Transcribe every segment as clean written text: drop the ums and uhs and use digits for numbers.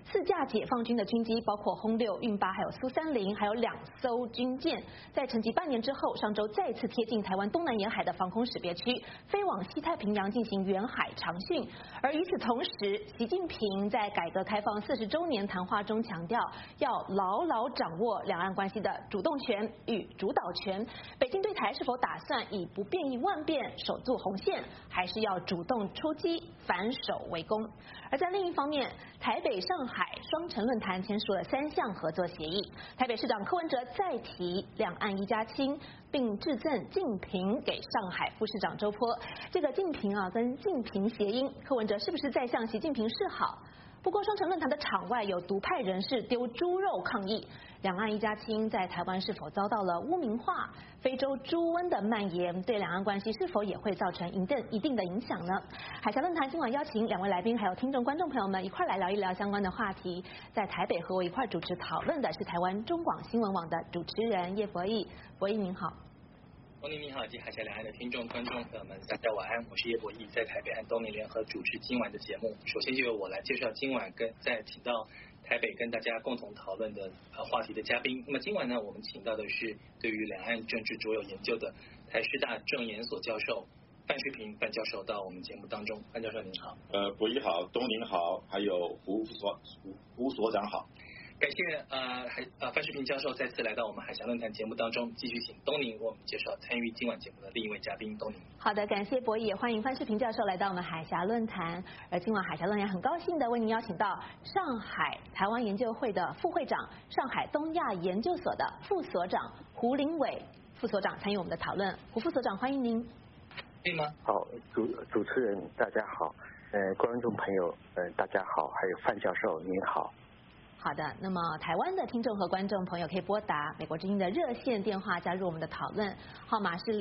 4架解放军的军机，包括轰6、运8，还有苏30，还有2艘军舰，在沉寂半年之后，上周再次贴近台湾东南沿海的防空识别区，飞往西太平洋进行远海长训。而与此同时，习近平在改革开放40周年谈话中强调，要牢牢掌握两岸关系的主动权与主导权。北京对台是否打算以不变应万变守住红线，还是要主动出击反守为攻？而在另一方面，台北、上海双城论坛签署了3项合作协议。台北市长柯文哲再提两岸一家亲，并致赠敬平给上海副市长周波。这个敬平跟敬平谐音，柯文哲是不是在向习近平示好？不过双城论坛的场外有独派人士丢猪肉抗议，两岸一家亲在台湾是否遭到了污名化？非洲猪瘟的蔓延对两岸关系是否也会造成一定的影响呢？海峡论坛今晚邀请2位来宾还有听众观众朋友们一块来聊一聊相关的话题。在台北和我一块主持讨论的是台湾中广新闻网的主持人叶博弈。博弈您好。 东宁你好，及海峡两岸的听众观众朋友们，大家晚安，我是叶博弈，在台北和东宁联合主持今晚的节目。首先就由我来介绍今晚再请到台北跟大家共同讨论的话题的嘉宾。那么今晚呢，我们请到的是对于两岸政治卓有研究的台师大政研所教授范世平范教授到我们节目当中。范教授您好。 博弈好，东宁好，还有胡所长好。 感谢范世平教授再次来到我们海峡论坛节目当中，继续请东宁为我们介绍参与今晚节目的另一位嘉宾东宁。 好的，感谢博弈，也欢迎范世平教授来到我们海峡论坛。而今晚海峡论坛很高兴的为您邀请到上海台湾研究会的副会长、上海东亚研究所的副所长胡林伟副所长参与我们的讨论。胡副所长，欢迎您。 可以吗？ 好，主持人大家好，观众朋友大家好，还有范教授您好。 好的，那么台湾的听众和观众朋友可以拨打美国之音的热线电话加入我们的讨论，号码是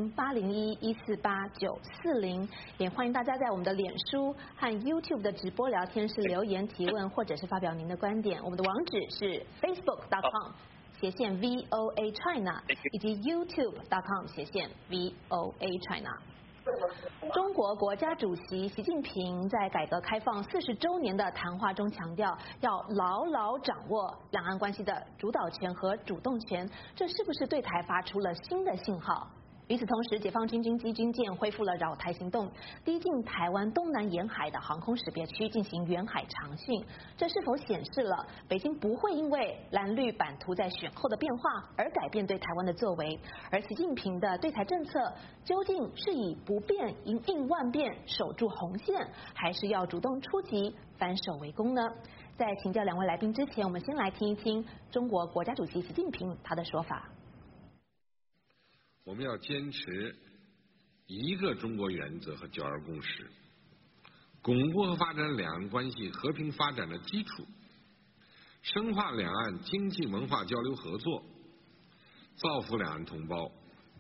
008011489440，也欢迎大家在我们的脸书和 YouTube 的直播聊天室留言提问，或者是发表您的观点。我们的网址是 facebook.com/VOA China 以及 YouTube.com/VOA China。中国国家主席习近平在改革开放40周年的谈话中强调，要牢牢掌握两岸关系的主导权和主动权，这是不是对台发出了新的信号？与此同时，解放军军机军舰恢复了扰台行动，逼近台湾东南沿海的航空识别区进行远海长训。这是否显示了北京不会因为蓝绿版图在选后的变化而改变对台湾的作为？而习近平的对台政策究竟是以不变应万变守住红线，还是要主动出击反守为攻呢？在请教2位来宾之前，我们先来听一听中国国家主席习近平他的说法。 我们要坚持一个中国原则和9·2共识，巩固和发展两岸关系和平发展的基础，深化两岸经济文化交流合作，造福两岸同胞。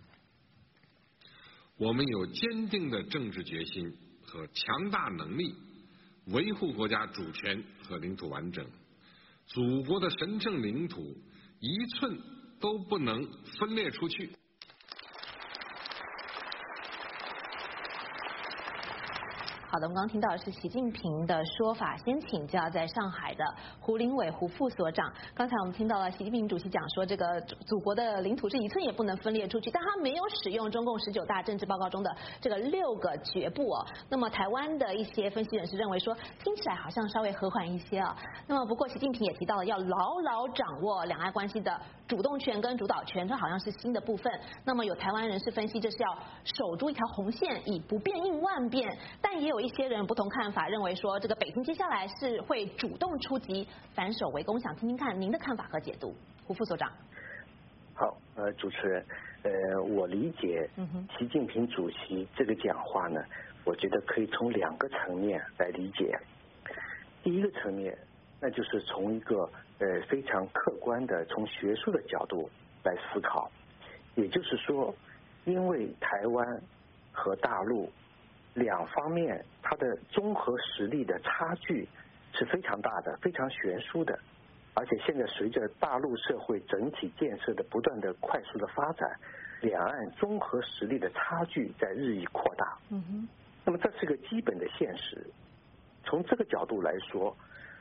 我们有坚定的政治决心和强大能力，维护国家主权和领土完整，祖国的神圣领土一寸都不能分裂出去。 好的，我们刚刚听到的是习近平的说法。先请教在上海的胡林伟胡副所长。刚才我们听到了习近平主席讲说，这个祖国的领土是一寸也不能分裂出去，但他没有使用中共19大政治报告中的这个6个绝不哦。那么台湾的一些分析人士认为说，听起来好像稍微和缓一些啊。那么不过习近平也提到了要牢牢掌握两岸关系的主动权跟主导权，这好像是新的部分。那么有台湾人士分析，这是要守住一条红线，以不变应万变，但也有一些人不同看法，认为说这个北京接下来是会主动出击反守为攻，想听听看您的看法和解读。胡副所长。 好，主持人，我理解习近平主席这个讲话呢，我觉得可以从2个层面来理解。第一个层面，那就是从一个非常客观的从学术的角度来思考，也就是说，因为台湾和大陆两方面它的综合实力的差距是非常大的，非常悬殊的，而且现在随着大陆社会整体建设的不断的快速的发展，两岸综合实力的差距在日益扩大。那么这是个基本的现实。从这个角度来说，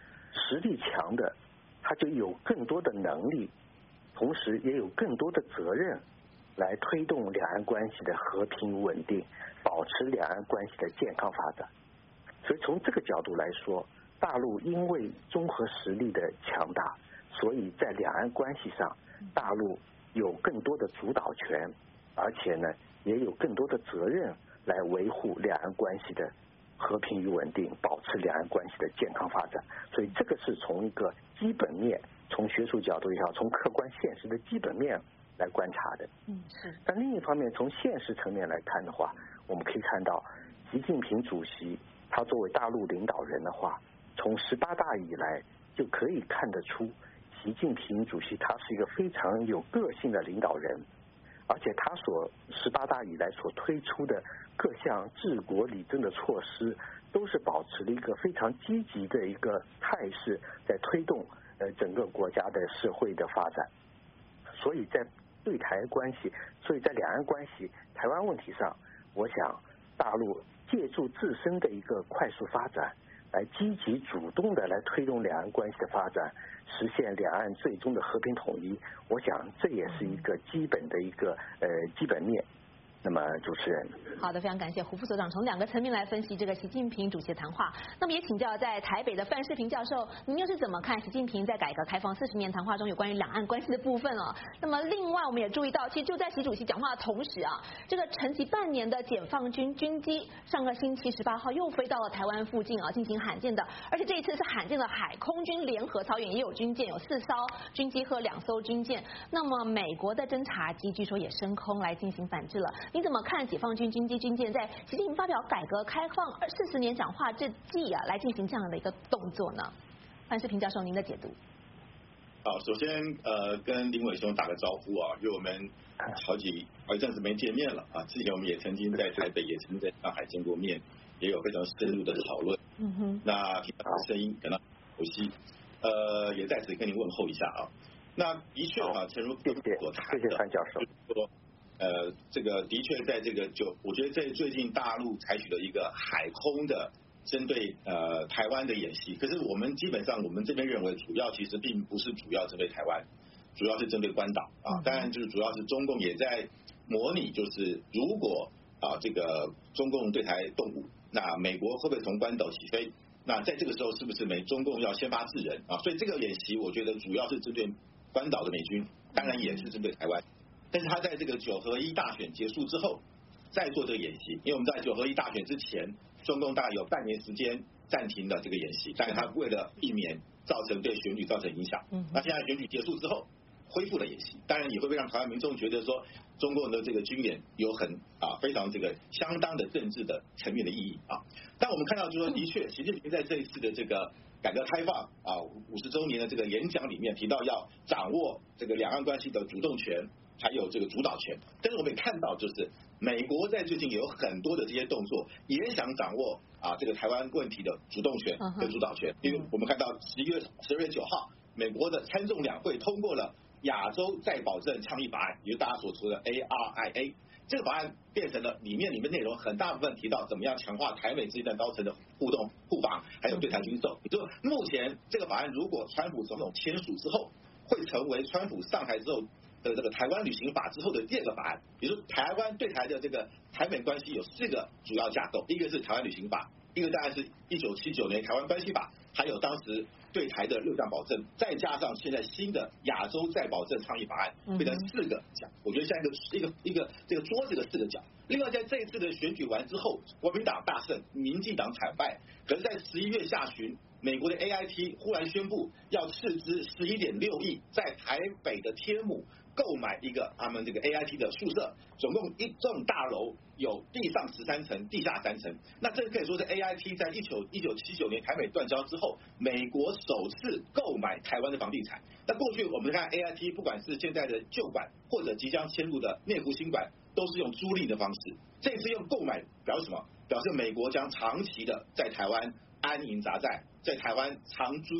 实力强的，他就有更多的能力，同时也有更多的责任来推动两岸关系的和平稳定，保持两岸关系的健康发展。所以从这个角度来说，大陆因为综合实力的强大，所以在两岸关系上，大陆有更多的主导权，而且呢，也有更多的责任来维护两岸关系的和平与稳定，保持两岸关系的健康发展。所以这个是从一个基本面，从学术角度也好，从客观现实的基本面来观察的。 是。 但另一方面，从现实层面来看的话，我们可以看到，习近平主席他作为大陆领导人的话，从18大以来就可以看得出，习近平主席他是一个非常有个性的领导人，而且他18大以来所推出的各项治国理政的措施，都是保持了一个非常积极的一个态势，在推动整个国家的社会的发展。所以在对台关系，所以在两岸关系、台湾问题上，我想大陆借助自身的一个快速发展，来积极主动的来推动两岸关系的发展，实现两岸最终的和平统一。我想这也是一个基本的一个基本面。那么主持人， 好的，非常感谢胡副所长从2个层面来分析这个习近平主席的谈话。那么也请教在台北的范世平教授，您又是怎么看习近平在改革开放40年谈话中有关于两岸关系的部分哦？那么另外我们也注意到，其实就在习主席讲话的同时啊，这个沉寂半年的解放军军机上个星期18号又飞到了台湾附近啊，进行罕见的，而且这一次是罕见的海空军联合操演，也有军舰，有4艘军机和2艘军舰。那么美国的侦察机据说也升空来进行反制了。你怎么看解放军军机军舰在习近平发表改革开放40年讲话这季啊，来进行这样的一个动作呢？范世平教授，您的解读。 好，首先跟林伟兄打个招呼啊，因为我们好一阵子没见面了啊。之前我们也曾经在台北，也曾经在上海见过面，也有非常深入的讨论。那听到声音感到熟悉，也在此跟您问候一下啊。那的确啊，诚如所谈的， 谢谢范教授。 说这个的确在这个我觉得在最近大陆采取了一个海空的针对台湾的演习，可是我们基本上我们这边认为主要其实并不是主要针对台湾，主要是针对关岛啊。当然就是主要是中共也在模拟，就是如果这个中共对台动武，那美国会不会从关岛起飞？那在这个时候是不是中共要先发制人啊？所以这个演习我觉得主要是针对关岛的美军，当然也是针对台湾。但是他在这个9合1大选结束之后再做这个演习，因为我们在9合1大选之前，中共大概有半年时间暂停了这个演习，但是他为了避免对选举造成影响，那现在选举结束之后恢复了演习，当然也会让台湾民众觉得说，中共的这个军演有非常这个相当的政治的层面的意义啊。但我们看到就是说，的确，习近平在这一次的这个改革开放50周年的这个演讲里面提到要掌握这个两岸关系的主动权，还有这个主导权。但是我们也看到，就是美国在最近有很多的这些动作，也想掌握这个台湾问题的主动权跟主导权。因为我们看到12月9号，美国的参众两会通过了亚洲再保证倡议法案，也就是大家所说的 ARIA。这个法案变成了里面内容很大部分提到怎么样强化台美之间的高层的互动互防，还有对台军售。也就是目前这个法案如果川普总统签署之后，会成为川普上台之后的这个台湾旅行法之后的第2个法案。也就是台湾对台的这个台美关系有4个主要架构，一个是台湾旅行法，一个当然是1979年台湾关系法，还有当时对台的6项保证，再加上现在新的亚洲再保证倡议法案，变成4个角。我觉得像一个这个桌子的4个角。另外在这一次的选举完之后，国民党大胜，民进党惨败，可是在11月下旬，美国的 AIT 忽然宣布要斥资11.6亿在台北的天母购买一个他们这个 AIT 的宿舍，总共一栋大楼有地上13层，地下3层。那这可以说是 AIT 在1979年台美断交之后，美国首次购买台湾的房地产。那过去我们看 AIT， 不管是现在的旧馆或者即将迁入的内湖新馆，都是用租赁的方式。这次用购买表示什么？表示美国将长期的在台湾安营扎寨，在台湾长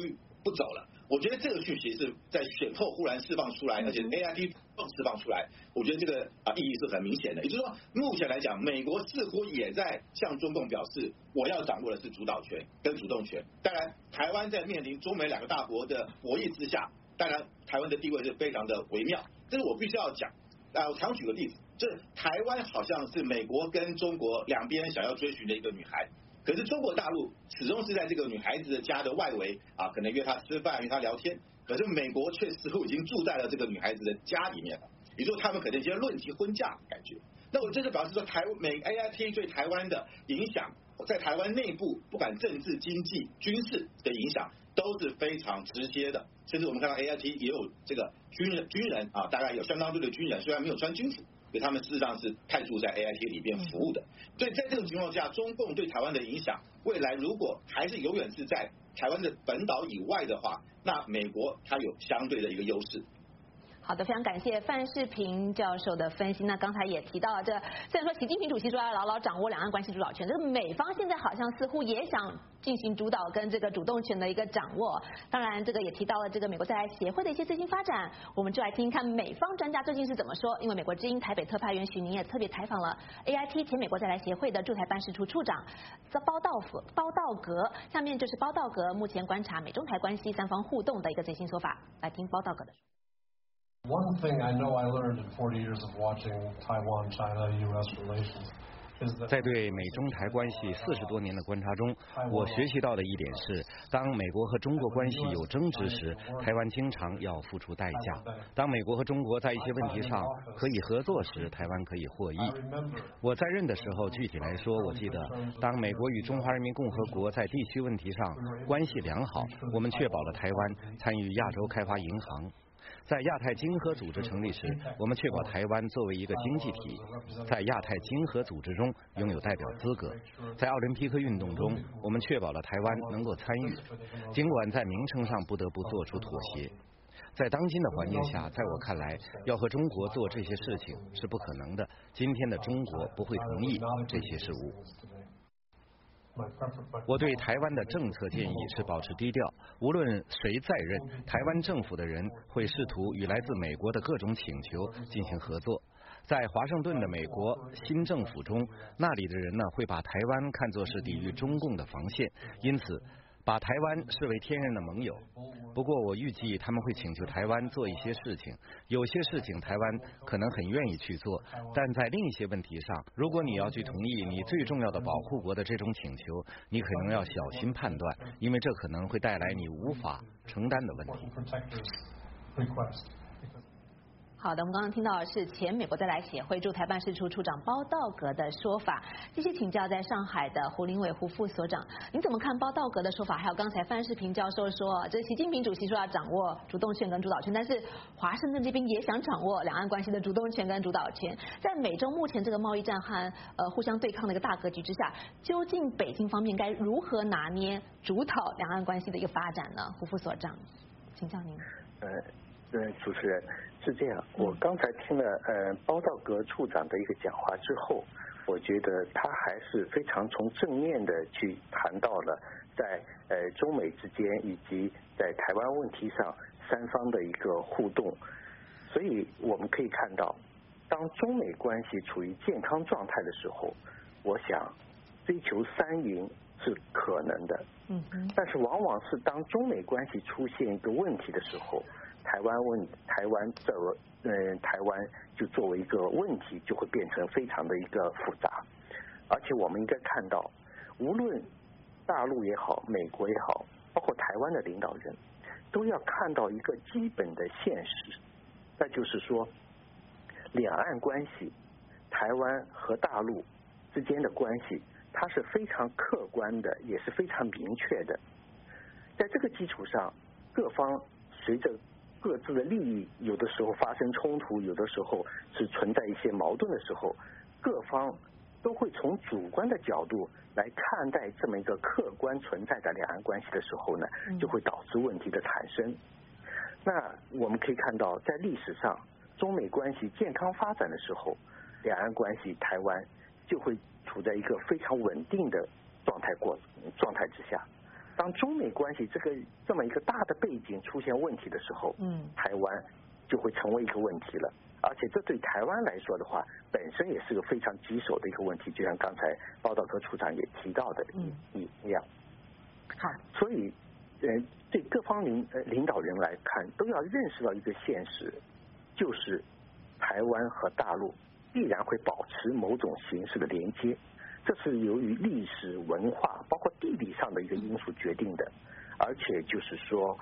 不走了。我觉得这个讯息是在选后忽然释放出来，而且 AIT 释放出来，我觉得这个意义是很明显的。也就是说，目前来讲，美国似乎也在向中共表示，我要掌握的是主导权跟主动权。当然，台湾在面临中美两个大国的博弈之下，当然台湾的地位是非常的微妙。这是我必须要讲。我常举个例子，就是台湾好像是美国跟中国两边想要追寻的一个女孩。可是中国大陆始终是在这个女孩子的家的外围可能约她吃饭，约她聊天。可是美国却似乎已经住在了这个女孩子的家里面了，也就是他们可能已经论及婚嫁的感觉。那我这就表示说，美 AIT 对台湾的影响，在台湾内部不管政治、经济、军事的影响都是非常直接的。甚至我们看到 AIT 也有这个军人大概有相当多的军人，虽然没有穿军服。所以他们事实上是派驻在 AIT 里边服务的，所以在这种情况下，中共对台湾的影响，未来如果还是永远是在台湾的本岛以外的话，那美国它有相对的一个优势。 好的，非常感谢范世平教授的分析。那刚才也提到了，这虽然说习近平主席说要牢牢掌握两岸关系主导权，这个美方现在好像似乎也想进行主导跟这个主动权的一个掌握。当然，这个也提到了这个美国在台协会的一些最新发展，我们就来听听看美方专家究竟是怎么说。因为美国之音台北特派员许宁也特别采访了 AIT 前美国在台协会的驻台办事处处长包道格，下面就是包道格目前观察美中台关系三方互动的一个最新说法，来听包道格的。 One thing I know I learned in 40 years of watching Taiwan, China, U.S. relations is that 在对美中台关系40多年的观察中，我学习到的一点是，当美国和中国关系有争执时，台湾经常要付出代价；当美国和中国在一些问题上可以合作时，台湾可以获益。我在任的时候，具体来说，我记得，当美国与中华人民共和国在地区问题上关系良好，我们确保了台湾参与亚洲开发银行。在亚太经合组织成立时，我们确保台湾作为一个经济体，在亚太经合组织中拥有代表资格。在奥林匹克运动中，我们确保了台湾能够参与，尽管在名称上不得不做出妥协。在当今的环境下，在我看来，要和中国做这些事情是不可能的。今天的中国不会同意这些事务。我对台湾的政策建议是保持低调，无论谁在任，台湾政府的人会试图与来自美国的各种请求进行合作。在华盛顿的美国新政府中，那里的人呢会把台湾看作是抵御中共的防线，因此把台湾视为天然的盟友。不过我预计他们会请求台湾做一些事情，有些事情台湾可能很愿意去做，但在另一些问题上，如果你要去同意你最重要的保护国的这种请求，你可能要小心判断，因为这可能会带来你无法承担的问题。 好的，我们刚刚听到的是前美国在台协会驻台办事处处长包道格的说法。继续请教在上海的胡林伟胡副所长，你怎么看包道格的说法？还有刚才范世平教授说，这习近平主席说要掌握主动权跟主导权，但是华盛顿这边也想掌握两岸关系的主动权跟主导权。在美中目前这个贸易战和互相对抗的一个大格局之下，究竟北京方面该如何拿捏主导两岸关系的一个发展呢？胡副所长，请教您。 主持人是这样，我刚才听了包道格处长的一个讲话之后，我觉得他还是非常从正面的去谈到了在中美之间以及在台湾问题上三方的一个互动。所以我们可以看到，当中美关系处于健康状态的时候，我想追求三赢是可能的。但是往往是当中美关系出现一个问题的时候，台湾就作为一个问题，就会变成非常的一个复杂。而且我们应该看到，无论大陆也好，美国也好，包括台湾的领导人，都要看到一个基本的现实，那就是说，两岸关系，台湾和大陆之间的关系，它是非常客观的，也是非常明确的。在这个基础上，各方随着各自的利益有的时候发生冲突，有的时候是存在一些矛盾的时候，各方都会从主观的角度来看待这么一个客观存在的两岸关系的时候呢，就会导致问题的产生。那我们可以看到，在历史上中美关系健康发展的时候，两岸关系台湾就会处在一个非常稳定的状态之下。 当中美关系这么一个大的背景出现问题的时候，台湾就会成为一个问题了。而且这对台湾来说的话，本身也是个非常棘手的一个问题，就像刚才报道科处长也提到的一样。 好， 所以对各方领导人来看，都要认识到一个现实，就是台湾和大陆必然会保持某种形式的连接，这是由于历史文化包括地理上的一个因素决定的。而且就是说，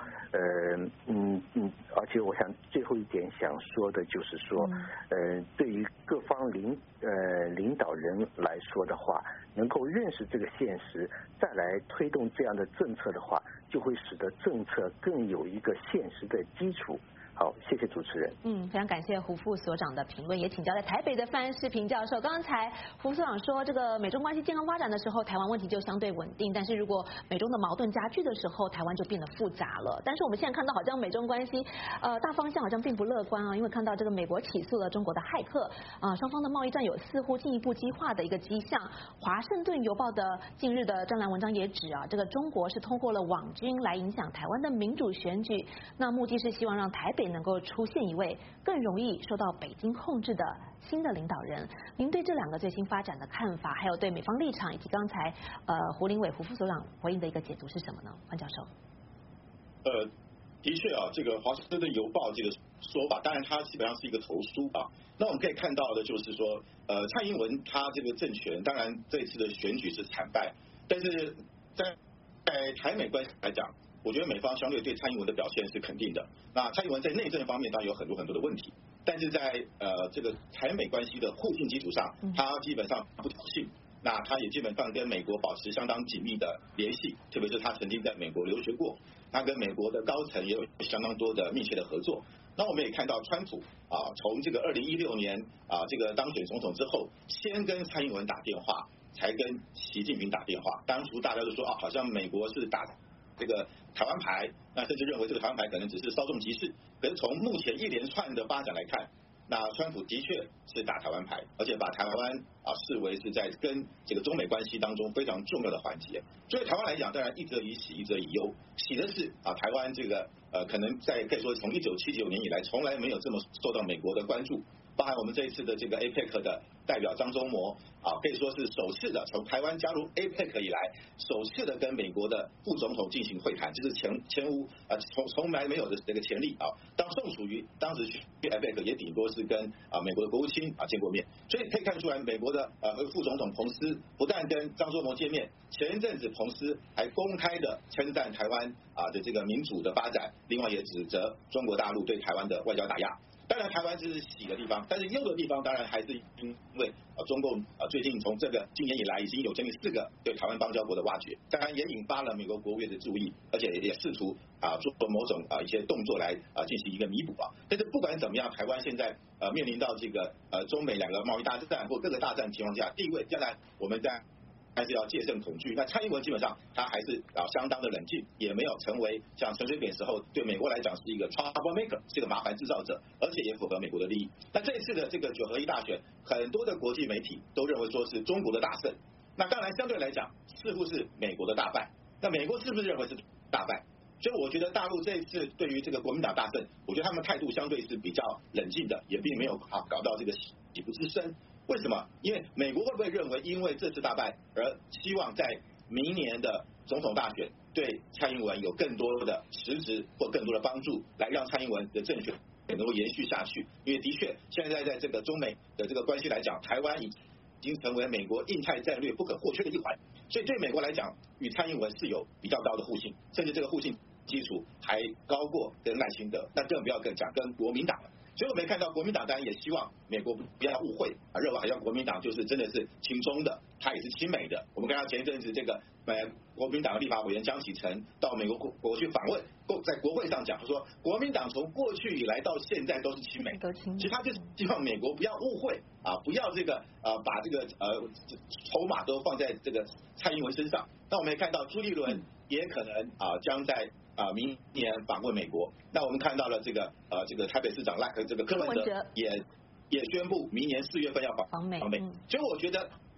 而且我想最后一点想说的就是说，对于各方领导人来说的话，能够认识这个现实，再来推动这样的政策的话，就会使得政策更有一个现实的基础。好，谢谢主持人。 非常感谢胡副所长的评论，也请教在台北的范世平教授。刚才胡所长说，这个美中关系健康发展的时候，台湾问题就相对稳定，但是如果美中的矛盾加剧的时候，台湾就变得复杂了。但是我们现在看到，好像美中关系大方向好像并不乐观啊，因为看到这个美国起诉了中国的骇客双方的贸易战有似乎进一步激化的一个迹象。华盛顿邮报的近日的专栏文章也指这个中国是通过了网军来影响台湾的民主选举，那目的是希望让台北能够出现一位更容易受到北京控制的新的领导人。您对这两个最新发展的看法，还有对美方立场以及刚才胡林伟胡副所长回应的一个解读是什么呢？关教授。 的确这个华盛顿邮报这个说法，当然它基本上是一个投书那我们可以看到的就是说，蔡英文他这个政权，当然这次的选举是惨败，但是在台美关系来讲，我觉得美方相对对蔡英文的表现是肯定的。那蔡英文在内政方面当然有很多的问题，但是在这个台美关系的互信基础上，他基本上不挑衅。那他也基本上跟美国保持相当紧密的联系，特别是他曾经在美国留学过，他跟美国的高层也有相当多的密切的合作。那我们也看到川普从这个2016年这个当选总统之后，先跟蔡英文打电话，才跟习近平打电话。当初大家都说好像美国是打这个台湾牌，那甚至认为这个台湾牌可能只是稍纵即逝。可是从目前一连串的发展来看，那川普的确是打台湾牌，而且把台湾视为是在跟这个中美关系当中非常重要的环节。所以台湾来讲，当然一则以喜，一则以忧。喜的是台湾这个可能可以说从1979年以来，从来没有这么受到美国的关注。包含我们这一次的这个 APEC 的代表张忠谋可以说是首次的从台湾加入 APEC 以来，首次的跟美国的副总统进行会谈，这是前无从来没有的这个前例当宋楚瑜当时去 APEC 也顶多是跟美国的国务卿见过面，所以可以看出来，美国的副总统彭斯不但跟张忠谋见面，前一阵子彭斯还公开的称赞台湾的这个民主的发展，另外也指责中国大陆对台湾的外交打压。当然台湾这是喜的地方，但是忧的地方当然还是因为中共最近从这个今年以来已经有将近4个对台湾邦交国的挖掘，当然也引发了美国国务院的注意，而且也试图做某种一些动作来进行一个弥补但是不管怎么样，台湾现在面临到这个中美两个贸易大战或各个大战情况下，地位将来我们在还是要戒慎恐惧。那蔡英文基本上他还是相当的冷静，也没有成为像陈水扁时候对美国来讲是一个 trouble maker， 是一个麻烦制造者，而且也符合美国的利益。那这一次的这个9合1大选，很多的国际媒体都认为说是中国的大胜。那当然相对来讲似乎是美国的大败。那美国是不是认为是大败？所以我觉得大陆这一次对于这个国民党大胜，我觉得他们态度相对是比较冷静的，也并没有搞到这个喜不自胜。为什么？因为美国会不会认为因为这次大败而希望在明年的总统大选对蔡英文有更多的实质或更多的帮助，来让蔡英文的政权能够延续下去？因为的确现在在这个中美的这个关系来讲，台湾已经成为美国印太战略不可或缺的一环，所以对美国来讲，与蔡英文是有比较高的互信，甚至这个互信基础还高过跟赖清德，那更不要讲跟国民党了。所以我们看到国民党当然也希望美国不要误会认为好像国民党就是真的是亲中的，他也是亲美的。我们看到前一阵子这个国民党的立法委员江启臣到美国去访问，在国会上讲说，国民党从过去以来到现在都是亲美，其实他就是希望美国不要误会不要这个把这个筹码都放在这个蔡英文身上。那我们也看到朱立伦也可能将在明年访问美国。那我们看到了这个台北市长这个柯文哲也宣布明年4月份要访美。所以我觉得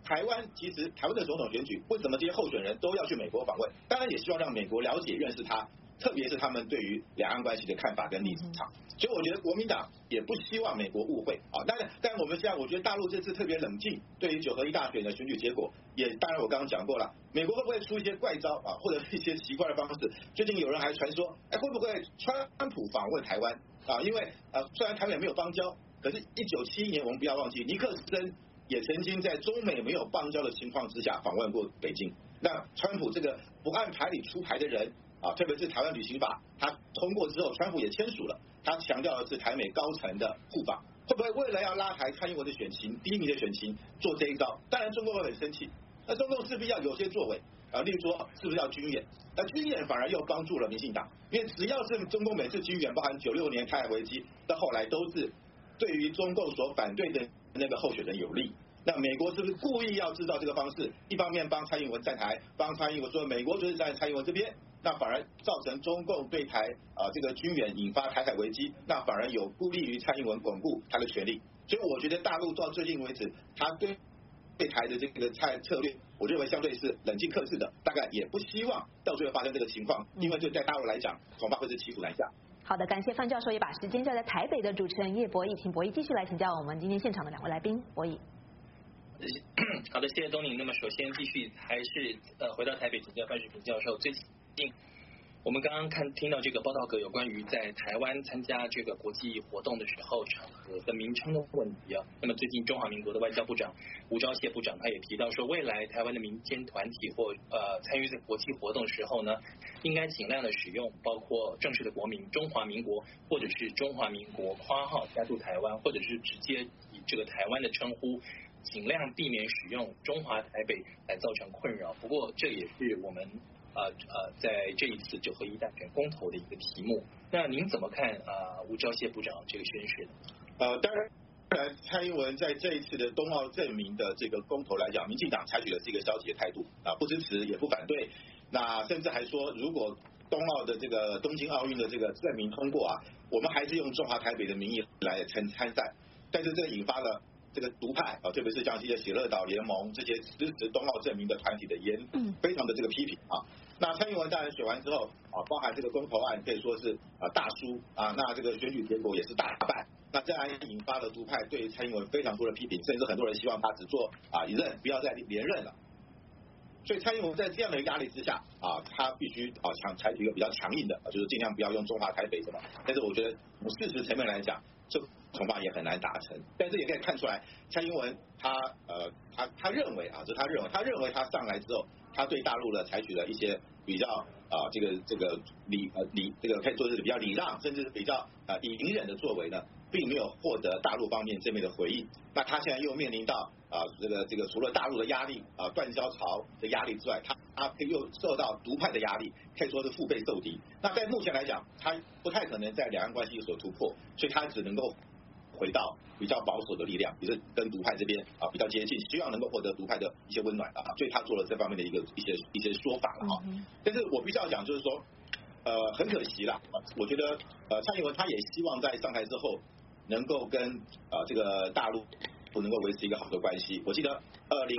台湾的总统选举，为什么这些候选人都要去美国访问？当然也希望让美国了解认识他，特别是他们对于两岸关系的看法跟立场。所以我觉得国民党也不希望美国误会啊。但我们现在我觉得大陆这次特别冷静，对于9合1大选的选举结果，也当然我刚刚讲过了，美国会不会出一些怪招啊，或者一些奇怪的方式？最近有人还传说，会不会川普访问台湾啊？因为虽然台湾也没有邦交，可是1971年我们不要忘记尼克森也曾经在中美没有邦交的情况之下访问过北京。那川普这个不按牌理出牌的人啊，特别是台湾旅行法，他通过之后，川普也签署了，他强调的是台美高层的互访，会不会为了要拉抬蔡英文的选情，第一名的选情做这一招？当然中共会很生气，那中共势必要有些作为啊，例如说是不是要军演？那军演反而又帮助了民进党，因为只要是中共每次军演，包含96年台海危机，到后来都是对于中共所反对的那个候选人有利。那美国是不是故意要制造这个方式？一方面帮蔡英文站台，帮蔡英文说美国就是在蔡英文这边，那反而造成中共对台这个军演引发台海危机，那反而有不利于蔡英文巩固他的权力。所以我觉得大陆到最近为止，他对台的这个策略，我认为相对是冷静克制的，大概也不希望到最后发生这个情况，因为这在大陆来讲，恐怕会是骑虎难下。 好的，感谢范教授，也把时间交在台北的主持人叶博弈，请博弈继续来请教我们今天现场的2位来宾。博弈。 好的，谢谢东宁。那么首先继续还是回到台北请教范世平教授。最近我们刚刚听到这个报道格有关于在台湾参加这个国际活动的时候场合的名称的问题啊。那么最近中华民国的外交部长吴钊燮部长他也提到说，未来台湾的民间团体或参与在国际活动时候呢，应该尽量的使用包括正式的国名中华民国，或者是中华民国括号加注台湾，或者是直接以这个台湾的称呼。尽量避免使用中华台北来造成困扰。不过这也是我们在这一次9合1大选公投的一个题目。那您怎么看吴钊燮部长这个宣示呢？ 当然，蔡英文在这一次的冬奥证明的这个公投来讲，民进党采取的是一个消极的态度啊，不支持也不反对，那甚至还说，如果冬奥的这个东京奥运的这个证明通过啊，我们还是用中华台北的名义来参赛，但是这引发了。这个独派啊，特别是像这些喜乐岛联盟这些支持冬奥证明的团体的非常的这个批评啊。那蔡英文当然选完之后啊，包含这个公投案可以说是大输啊，那这个选举结果也是大败。那这样引发了独派对蔡英文非常多的批评，甚至很多人希望他只做一任，不要再连任了。所以蔡英文在这样的压力之下啊，他必须采取一个比较强硬的，就是尽量不要用中华台北什么。但是我觉得从事实层面来讲，这恐怕也很难达成。但是也可以看出来，蔡英文他认为这是他认为他上来之后，他对大陆呢采取了一些比较这个这个可以说是比较礼让，甚至是比较隐忍的作为呢，并没有获得大陆方面正面的回应。那他现在又面临到这个除了大陆的压力断交潮的压力之外，他又受到独派的压力，可以说是腹背受敌。那在目前来讲，他不太可能在两岸关系有所突破，所以他只能够回到比较保守的力量，也是跟独派这边比较接近，希望能够获得独派的一些温暖所以他做了这方面的一些说法了但是我必须要讲，就是说很可惜啦，我觉得蔡英文他也希望在上台之后能够跟这个大陆能够维持一个好的关系。我记得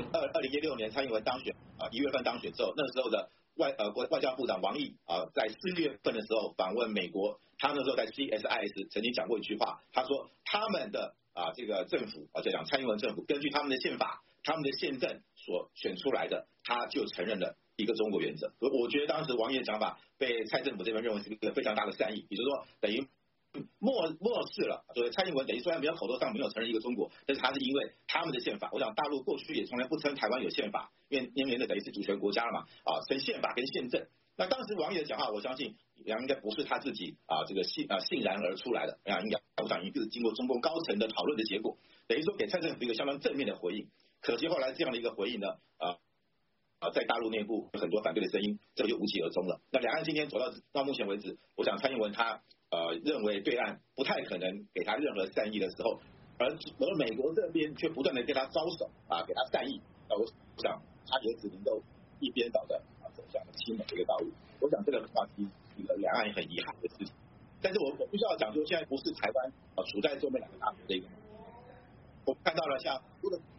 2016年蔡英文当选1月份当选之后，那时候的外交部长王毅在4月份的时候访问美国，他那时候在 CSIS 曾经讲过一句话，他说他们的这个政府就讲蔡英文政府根据他们的宪法、他们的宪政所选出来的，他就承认了一个中国原则。我觉得当时王毅的讲法被蔡政府这边认为是一个非常大的善意，也就是说等于漠视了，所以蔡英文等于虽然没有口头上没有承认一个中国，但是他是因为他们的宪法。我想大陆过去也从来不称台湾有宪法，因为等于是主权国家了嘛称宪法跟宪政。那当时王毅的讲话，我相信应该不是他自己这个欣然而出来的，应该我想是经过中共高层的讨论的结果，等于说给蔡政府一个相当正面的回应。可惜后来这样的一个回应呢在大陆内部有很多反对的声音，这个就无疾而终了。那两岸今天走到目前为止，我想蔡英文他认为对岸不太可能给他任何善意的时候，而美国这边却不断的对他招手给他善意，那我想他也只能够一边倒的走向亲美的一个道路。我想这个话题一个两岸很遗憾的事情。但是我必须要讲说，现在不是台湾处在中美两个大国的一个，我看到了像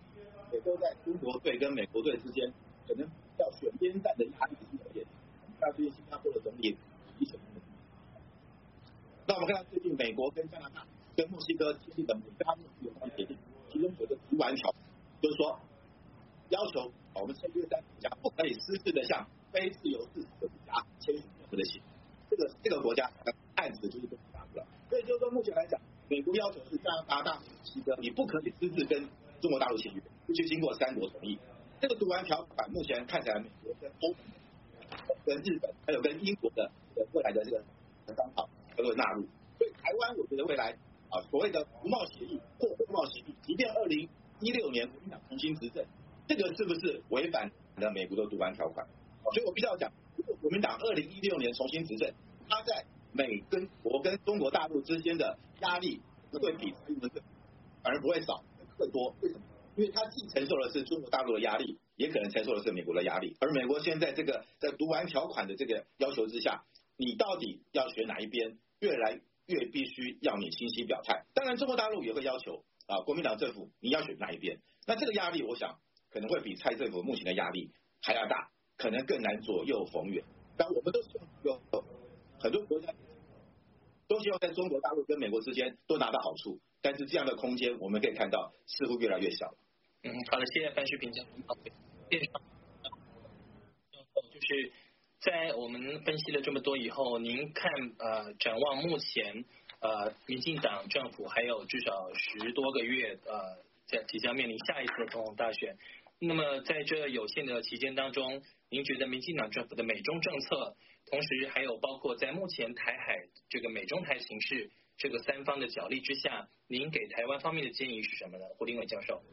也都在中国队跟美国队之间可能要选边站的压力是有点。看到最近新加坡的总理李显龙，那我们看到最近美国跟加拿大跟墨西哥签订的美加墨有关协定，其中有一个读完条，就是说要求我们签约3个国家不可以私自的向非自由自主的国家签署任何的协议。这个国家案子就是中国大陆了。所以就是说目前来讲，美国要求是加拿大、墨西哥，你不可以私自跟中国大陆签约，必须经过3国同意。这个读完条款目前看起来，美国跟欧盟、跟日本还有跟英国的未来的这个商讨都会纳入。所以台湾我觉得未来所谓的服贸协议或货贸协议，即便2016年国民党重新执政，这个是不是违反了美国的读完条款？所以我必须要讲，如果国民党2016年重新执政，他在美跟国跟中国大陆之间的压力会比蔡英文反而不会少，会多。为什么？因为他既承受的是中国大陆的压力，也可能承受的是美国的压力。而美国现在这个在读完条款的这个要求之下，你到底要选哪一边，越来越必须要你清晰表态。当然，中国大陆也会要求国民党政府你要选哪一边。那这个压力，我想可能会比蔡政府目前的压力还要大，可能更难左右逢源。但我们都希望有很多国家都希望在中国大陆跟美国之间都拿到好处，但是这样的空间我们可以看到似乎越来越小了。 好的，谢谢范旭平讲。就是在我们分析了这么多以后，您看展望目前民进党政府还有至少10多个月在即将面临下一次的总统大选，那么在这有限的期间当中，您觉得民进党政府的美中政策，同时还有包括在目前台海这个美中台形势这个3方的角力之下，您给台湾方面的建议是什么呢？胡定伟教授。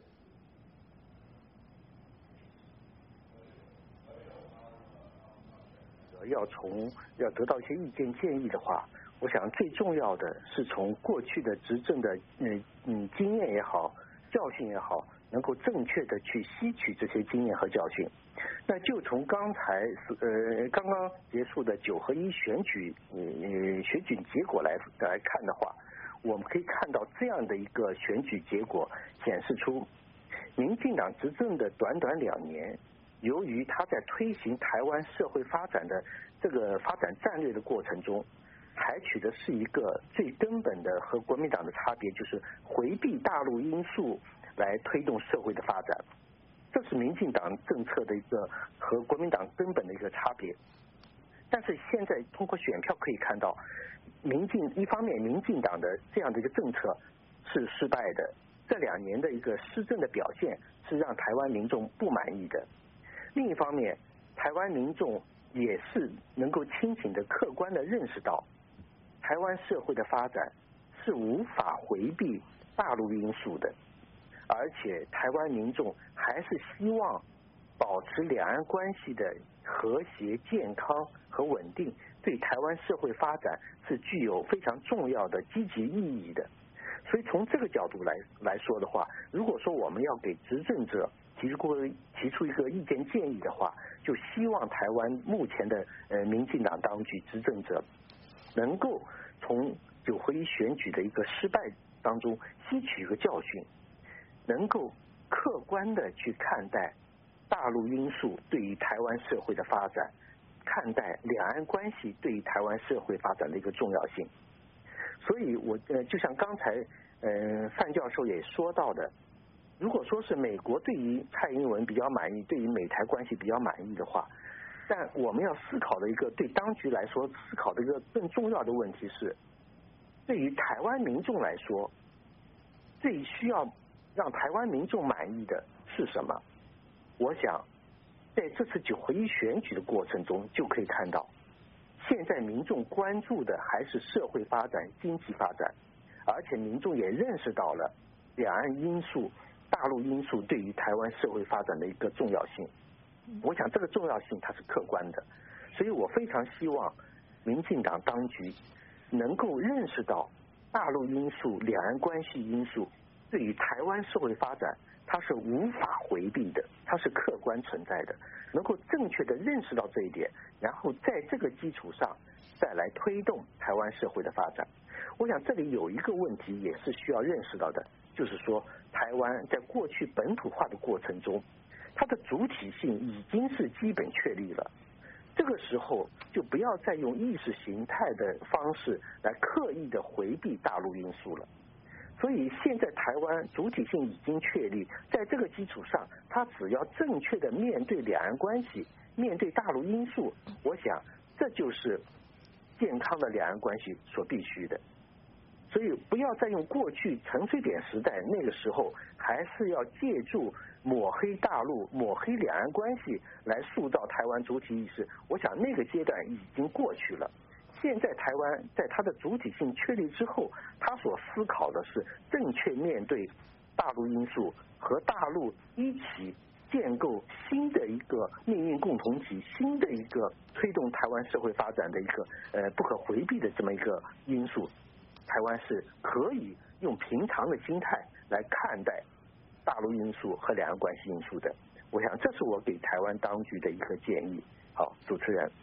要得到一些意见建议的话，我想最重要的是从过去的执政的经验也好，教训也好，能够正确的去吸取这些经验和教训。那就从刚刚结束的9合1选举结果来看的话，我们可以看到这样的一个选举结果显示出，民进党执政的短短2年。由于他在推行台湾社会发展的这个发展战略的过程中，采取的是一个最根本的和国民党的差别，就是回避大陆因素来推动社会的发展。这是民进党政策的一个和国民党根本的一个差别。但是现在通过选票可以看到，一方面民进党的这样的一个政策是失败的，这2年的一个施政的表现是让台湾民众不满意的。另一方面，台湾民众也是能够清醒的、客观的认识到，台湾社会的发展是无法回避大陆因素的，而且台湾民众还是希望保持两岸关系的和谐、健康和稳定，对台湾社会发展是具有非常重要的积极意义的。所以从这个角度来说的话，如果说我们要给执政者提出一个意见建议的话，就希望台湾目前的民进党当局执政者能够从9合1选举的一个失败当中吸取一个教训，能够客观的去看待大陆因素对于台湾社会的发展，看待两岸关系对于台湾社会发展的一个重要性。所以我就像刚才范教授也说到的，如果说是美国对于蔡英文比较满意，对于美台关系比较满意的话，但我们要思考的一个对当局来说思考的一个更重要的问题是，对于台湾民众来说，最需要让台湾民众满意的是什么？我想在这次9合1选举的过程中就可以看到，现在民众关注的还是社会发展、经济发展，而且民众也认识到了两岸因素、大陆因素对于台湾社会发展的一个重要性。我想这个重要性它是客观的，所以我非常希望民进党当局能够认识到大陆因素、两岸关系因素对于台湾社会发展它是无法回避的，它是客观存在的，能够正确的认识到这一点，然后在这个基础上再来推动台湾社会的发展。我想这里有一个问题也是需要认识到的，就是说台湾在过去本土化的过程中，它的主体性已经是基本确立了。这个时候就不要再用意识形态的方式来刻意的回避大陆因素了。所以现在台湾主体性已经确立，在这个基础上，它只要正确的面对两岸关系，面对大陆因素，我想这就是健康的两岸关系所必须的。所以不要再用过去陈水扁时代那个时候，还是要借助抹黑大陆、抹黑两岸关系来塑造台湾主体意识。我想那个阶段已经过去了。现在台湾在它的主体性确立之后，他所思考的是正确面对大陆因素，和大陆一起建构新的一个命运共同体，新的一个推动台湾社会发展的一个不可回避的这么一个因素。台湾是可以用平常的心态来看待大陆因素和两岸关系因素的。我想这是我给台湾当局的一个建议。好，主持人。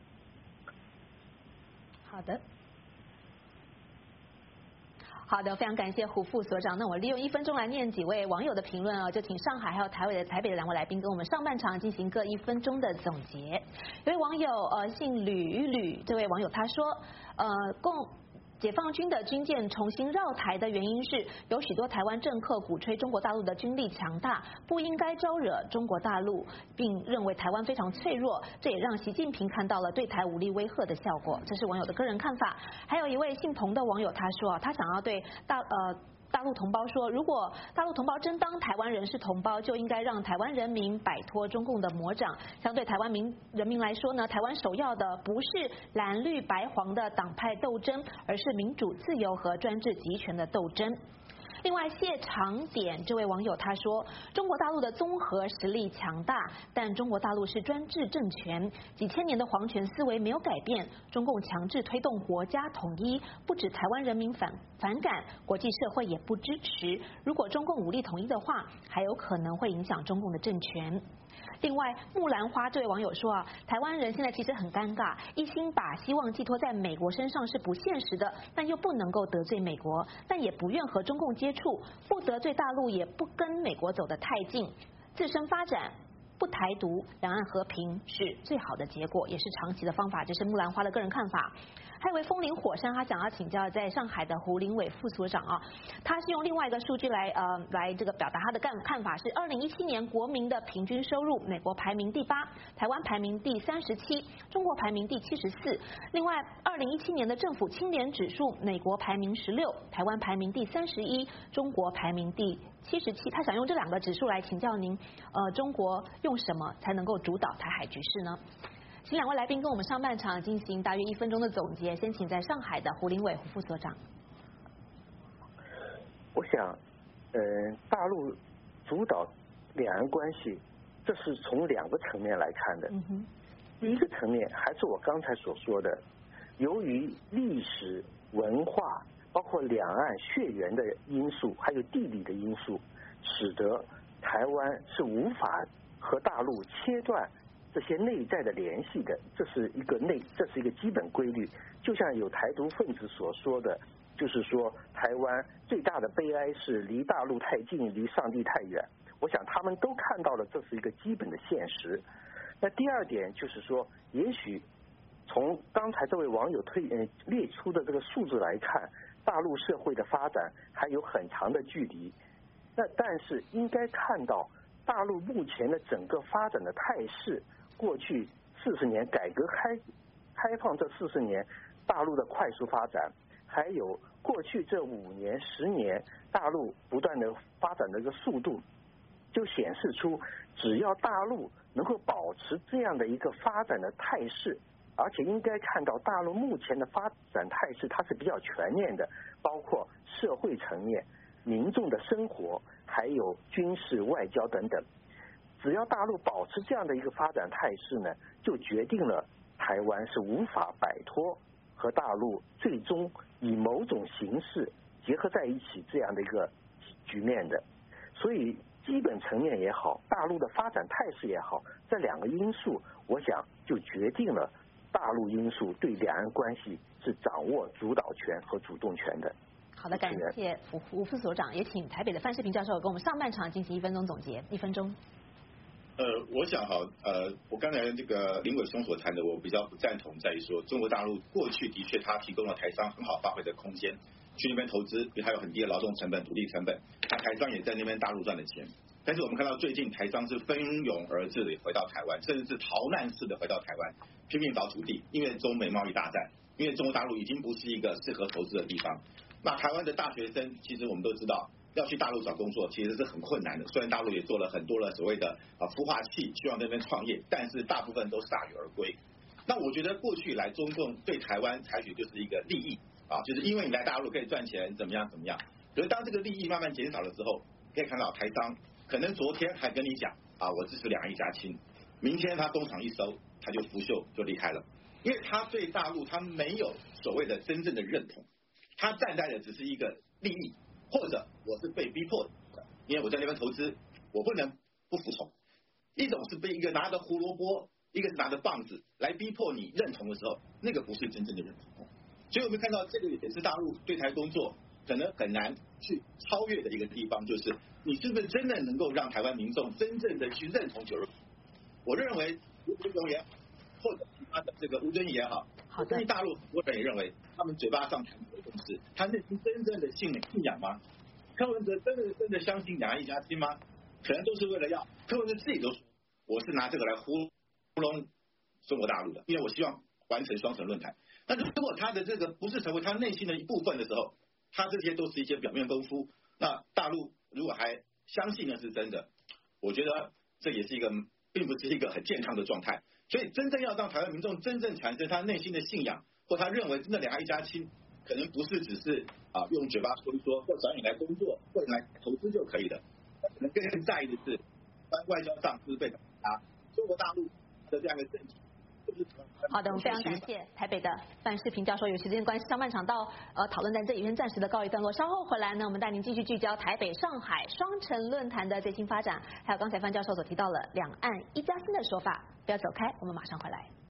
好的，非常感谢胡副所长。那我利用1分钟来念几位网友的评论啊，就请上海还有台北的两位来宾跟我们上半场进行各1分钟的总结。有位网友姓吕，这位网友他说解放军的军舰重新绕台的原因是有许多台湾政客鼓吹中国大陆的军力强大，不应该招惹中国大陆，并认为台湾非常脆弱，这也让习近平看到了对台武力威吓的效果。这是网友的个人看法。还有一位姓彭的网友他说他想要对大陆同胞说，如果大陆同胞真当台湾人是同胞，就应该让台湾人民摆脱中共的魔掌。相对台湾人民来说呢，台湾首要的不是蓝绿白黄的党派斗争，而是民主自由和专制集权的斗争。另外，谢长典这位网友他说，中国大陆的综合实力强大，但中国大陆是专制政权，几千年的皇权思维没有改变，中共强制推动国家统一，不止台湾人民反感，国际社会也不支持。如果中共武力统一的话，还有可能会影响中共的政权。另外，木兰花这位网友说台湾人现在其实很尴尬，一心把希望寄托在美国身上是不现实的，但又不能够得罪美国，但也不愿和中共接触，不得罪大陆，也不跟美国走得太近，自身发展不台独，两岸和平是最好的结果，也是长期的方法。这是木兰花的个人看法。还有位风林火山，他想要请教在上海的胡林伟副所长他是用另外一个数据来这个表达他的看法，是2017年国民的平均收入，美国排名第8，台湾排名第37，中国排名第74。另外，2017年的政府清廉指数，美国排名16，台湾排名第31，中国排名第77。他想用这2个指数来请教您，中国用什么才能够主导台海局势呢？请2位来宾跟我们上半场进行大约1分钟的总结。先请在上海的胡林伟胡副所长。 我想，大陆主导两岸关系，这是从2个层面来看的。第一个层面还是我刚才所说的，由于历史文化，包括两岸血缘的因素，还有地理的因素，使得台湾是无法和大陆切断这些内在的联系的，这是一个基本规律。就像有台独分子所说的，就是说台湾最大的悲哀是离大陆太近，离上帝太远。我想他们都看到了这是一个基本的现实。那第2点就是说，也许从刚才这位网友列出的这个数字来看，大陆社会的发展还有很长的距离。但是应该看到大陆目前的整个发展的态势，过去40年改革开放这40年大陆的快速发展，还有过去这5年10年大陆不断的发展的一个速度，就显示出只要大陆能够保持这样的一个发展的态势，而且应该看到大陆目前的发展态势它是比较全面的，包括社会层面、民众的生活，还有军事外交等等。只要大陆保持这样的一个发展态势呢，就决定了台湾是无法摆脱和大陆最终以某种形式结合在一起这样的一个局面的。所以基本层面也好，大陆的发展态势也好，这2个因素我想就决定了大陆因素对两岸关系是掌握主导权和主动权的。 好的，感谢吴副所长，也请台北的范世平教授跟我们上半场进行1分钟总结，1分钟。 我想我刚才这个林伟松所谈的，我比较不赞同，在于说中国大陆过去的确它提供了台商很好发挥的空间，去那边投资，因为它有很低的劳动成本、土地成本，那台商也在那边大陆赚了钱。但是我们看到最近台商是蜂拥而至的回到台湾，甚至是逃难式的回到台湾，拼命找土地，因为中美贸易大战，因为中国大陆已经不是一个适合投资的地方。那台湾的大学生，其实我们都知道，要去大陆找工作其实是很困难的。虽然大陆也做了很多的所谓的孵化器，希望在那边创业，但是大部分都铩羽而归。那我觉得过去以来，中共对台湾采取就是一个利益就是因为你来大陆可以赚钱，怎么样怎么样。可是当这个利益慢慢减少了之后，可以看到台商可能昨天还跟你讲我支持两岸一家亲，明天他工厂一收，他就拂袖就离开了，因为他对大陆他没有所谓的真正的认同，他站在的只是一个利益，或者我是被逼迫的，因为我在那边投资，我不能不服从。一种是被一个拿着胡萝卜，一个是拿着棒子来逼迫你认同的时候，那个不是真正的认同。所以我们看到这个也是大陆对台工作可能很难去超越的一个地方，就是你是不是真的能够让台湾民众真正的去认同926？我认为吴敦荣也好，或者其他的这个吴敦义也好，对大陆很多人也认为，他们嘴巴上谈的东西，他内心真正的信仰吗？柯文哲真的相信两岸一家亲吗？可能都是为了要柯文哲自己都说，我是拿这个来糊弄中国大陆的，因为我希望完成双城论坛。但是如果他的这个不是成为他内心的一部分的时候，他这些都是一些表面功夫。那大陆如果还相信的是真的，我觉得这也是一个并不是一个很健康的状态。所以真正要让台湾民众真正产生他内心的信仰，或他认为真的两岸一家亲，可能不是只是用嘴巴说一说，或找你来工作，或者来投资就可以的。他可能更在意的是，外交上是不是被中国大陆的这样一个政体。 好的，我们非常感谢台北的范世平教授。有时间关系，上半场到讨论在这里边暂时的告一段落。稍后回来呢，我们带您继续聚焦台北、上海双城论坛的最新发展，还有刚才范教授所提到了两岸一家亲的说法。不要走开，我们马上回来。